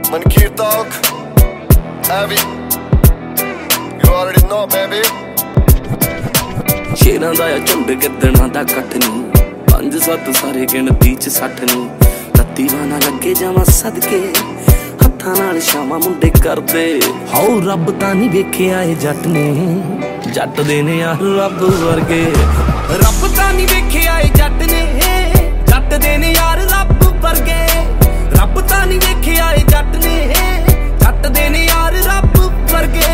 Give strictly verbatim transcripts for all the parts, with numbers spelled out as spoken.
Mankir Talk, Avi, you already know baby। ਸ਼ੇਰਾਂ ਦਾ ਆ ਝੁੰਡ ਗਿੱਦੜਾਂ ਦਾ ਇਕੱਠ ਨੀ, ਪੰਜ ਸੱਤ ਸਾਰੇ ਗਿਣਤੀ ਚ ਸੱਠ ਨੀ। ਤੱਤੀ ਵਾਨਾ ਲੱਗੇ ਜਾਵਾਂ ਸਦਕੇ, ਹੱਥਾਂ ਨਾਲ ਸ਼ਾਮਾਂ ਮੁੰਡੇ ਕਰਦੇ। ਹਾਉ ਰੱਬ ਤਾਂ ਨੀ ਵੇਖਿਆ ਏ ਜੱਟ ਨੇ, ਜੱਟ ਦੇ ਨੇ ਯਾਰ ਰੱਬ ਵਰਗੇ। ਰੱਬ ਤਾਂ ਨੀ ਵੇਖਿਆ ਏ ਜੱਟ ਨੇ, ਜੱਟ ਦੇ ਨੇ ਯਾਰ ਰੱਬ ਵਰਗੇ। ਰੱਬ ਤਾਂ ਨੀ ਵੇਖਿਆ ਏ ਜੱਟ ਨੇ, ਜੱਟ ਦੇ ਨੇ ਯਾਰ ਰੱਬ ਵਰਗੇ।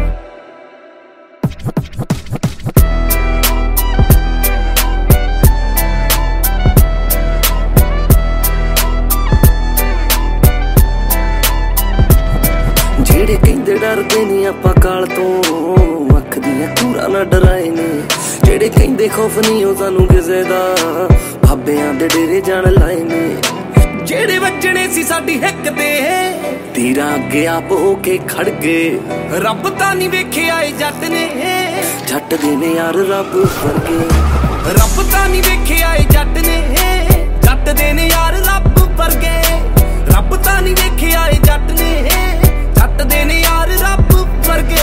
ਜਿਹੜੇ ਕਹਿੰਦੇ ਡਰਦੇ ਨੀ ਆਪਾਂ ਕਾਲ ਤੋਂ, ਅੱਖ ਦੀਆਂ ਕੂਰਾਂ ਨਾ ਡਰਾਏ ਨੇ। ਜਿਹੜੇ ਕਹਿੰਦੇ ਖੌਫ ਨੀ ਉਹ ਸਾਨੂੰ ਕਿਸੇ ਦਾ, ਬਾਬਿਆਂ ਦੇ ਡੇਰੇ ਜਾਣ ਲਾਏ ਨੇ। ਜਿਹੜੇ ਵੱਜਣੇ ਸੀ ਸਾਡੀ ਹਿੱਕ ਤੇ, ਤੀਰਾਂ ਅੱਗੇ ਆਪ ਹੋ ਕੇ ਖੜ ਗਏ। ਰੱਬ ਤਾਂ ਨੀ ਵੇਖਿਆ ਏ ਜੱਟ ਨੇ, ਜੱਟ ਦੇ ਨੇ ਯਾਰ ਰੱਬ ਵਰਗੇ। ਰੱਬ ਤਾਂ ਨੀ ਵੇਖਿਆ ਏ ਜੱਟ ਨੇ, ਜੱਟ ਦੇ ਨੇ ਯਾਰ ਰੱਬ ਵਰਗੇ। ਰੱਬ ਤਾਂ ਨੀ ਵੇਖਿਆ ਏ ਜੱਟ ਨੇ, ਜੱਟ ਦੇ ਨੇ ਯਾਰ ਰੱਬ ਵਰਗੇ।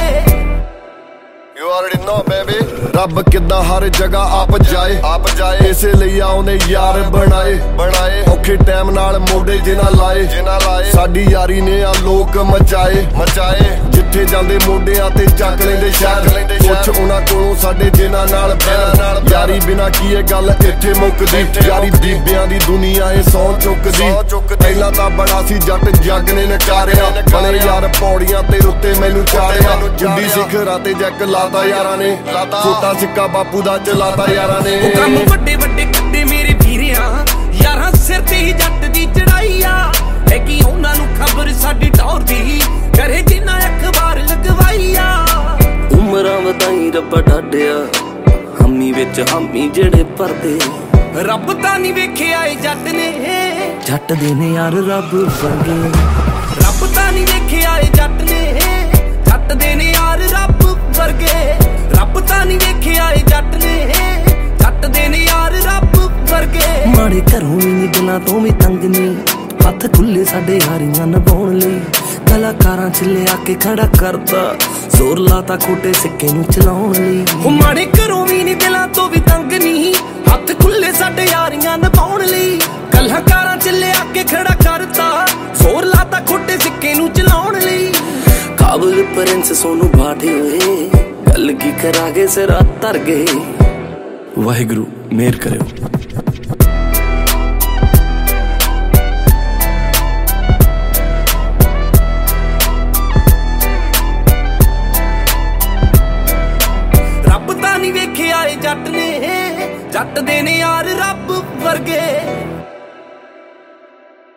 You already know baby। ਰੱਬ ਕਿੱਦਾਂ ਹਰ ਜਗ੍ਹਾ ਆਪ ਜਾਏ, ਆਪ ਜਾਏ ਇਸੇ ਲਈ ਆ ਉਹਨੇ ਯਾਰ ਬਣਾਏ, ਬਣਾਏ ਔਖੇ ਟਾਈਮ ਨਾਲ ਮੋਢੇ ਜਿਨ੍ਹਾਂ ਲਾਏ, ਜਿਨ੍ਹਾਂ ਲਾਏ। ਸਾਡੀ ਯਾਰੀ ਨੇ ਆ ਲੋਕ ਮਚਾਏ, ਮਚਾਏ ਜਿੱਥੇ ਜਾਂਦੇ ਮੋਢਿਆਂ ਤੇ ਚੱਕ ਲੈਂਦੇ ਸ਼ਹਿਰ। ਕੁਛ ਉਹਨਾਂ ਕੋਲੋਂ ਸਾਡੇ ਜਿਨ੍ਹਾਂ ਨਾਲ ਬਹਿਰ, ਯਾਰੀ ਬਿਨਾ ਕੀ ਇਹ ਗੱਲ ਇੱਥੇ ਮੁੱਕਦੀ। ਯਾਰੀ ਬੀਬਿਆਂ ਦੀ ਦੁਨੀਆ ਏ ਸੌ ਚੁੱਕਦੀ। ਪਹਿਲਾਂ ਤਾਂ ਬੜਾ ਸੀ ਜੱਟ ਜੱਗ ਨੇ ਨਕਾਰਿਆ, ਬਣੇ ਯਾਰ ਪੌੜੀਆਂ ਤੇ ਉੱਤੇ ਮੈਨੂੰ ਚਾੜਿਆ। ਜੁੱਡੀ ਸਿਖਰਾਂ ਤੇ ਜੱਕ ਲਾਤਾ ਯਾਰਾਂ ਨੇ, ਛੋਟਾ ਸਿੱਕਾ ਬਾਪੂ ਦਾ ਚਲਾਤਾ ਯਾਰਾਂ ਨੇ। ਉਹ ਕੰਮ ਵੱਡੇ ਵੱਡੇ ਕੱਢੇ ਮੇਰੇ ਵੀਰਿਆਂ, ਯਾਰਾਂ ਸਿਰ ਤੇ ਹੀ ਜੱਟ ਦੀ ਚੜਾਈ ਆ। ਹੈ ਕਿ ਉਹਨਾਂ ਨੂੰ ਖਬਰ ਸਾਡੀ ਟੌਰ ਦੀ, ਕਰੇ ਜਿੰਨਾ ਅਖਬਾਰ ਲਗਵਾਈ ਆ। ਉਮਰਾਂ ਵਧਾਈ ਰੱਬਾ ਡਾਢਿਆ, ਹਮੀ ਵਿੱਚ ਹਾਮੀ ਜਿਹੜੇ ਪਰਦੇ। ਰੱਬ ਤਾਂ ਨੀ ਵੇਖਿਆ ਏ ਜੱਟ ਨੇ, ਜੱਟ ਦੇ ਨੇ ਯਾਰ ਰੱਬ ਵਰਗੇ। ਰੱਬ ਤਾਂ ਨੀ ਵੇਖਿਆ ਏ ਜੱਟ ਨੇ, ਜੱਟ ਦੇ ਨੇ ਯਾਰ ਰੱਬ ਵਰਗੇ। ਰੱਬ ਤਾਂ ਨੀ ਵੇਖਿਆ ਏ ਜੱਟ ਨੇ, ਜੱਟ ਦੇ ਨੇ ਯਾਰ ਰੱਬ ਵਰਗੇ। ਮਾੜੇ ਘਰੋਂ ਵੀ ਨੀ ਦਿਲਾਂ ਤੋਂ ਵੀ ਤੰਗ ਨੀ, ਹੱਥ ਖੁੱਲੇ ਸਾਡੇ ਯਾਰੀਆਂ ਨਿਭਾਉਣ ਲਈ। ਕਲਾਕਾਰਾਂ ਚ ਲਿਆ ਕੇ ਖੜਾ ਕਰਦਾ, ਜ਼ੋਰ ਲਾਤਾ ਖੋਟੇ ਸਿੱਕੇ ਨੂੰ ਚਲਾਉਣ ਲਈ। ਉਹ ਮਾੜੇ ਘਰੋਂ ਵੀ ਨੀ ਦਿਲਾਂ ਤੋਂ ਵੀ ਤੰਗ ਨੀ, ਹੱਥ ਖੁੱਲੇ ਸਾਡੇ ਯਾਰੀਆਂ ਨਿਭਾਉਣ ਲਈ। ਕਲਾਕਾਰਾਂ ਚ ਲਿਆ ਕੇ ਖੜਾ ਕਰਦਾ, ਜ਼ੋਰ ਲਾਤਾ ਖੋਟੇ ਸਿੱਕੇ ਨੂੰ ਚਲਾਉਣ ਲਈ। ਕਾਬਲ ਪ੍ਰਿੰਸ ਸੋਨੂੰ ਬਾਠੇ ਹੋਏ, ਗੱਲ ਕੀ ਕਰਾਂਗੇ ਸਿਰਾ ਧਰ ਗਏ। ਵਾਹਿਗੁਰੂ ਮਿਹਰ ਕਰਿਓ। ਰੱਬ ਤਾਂ ਨੀ ਵੇਖਿਆ ਏ ਜੱਟ ਨੇ, ਜੱਟ ਦੇ ਨੇ ਯਾਰ ਰੱਬ ਵਰਗੇ।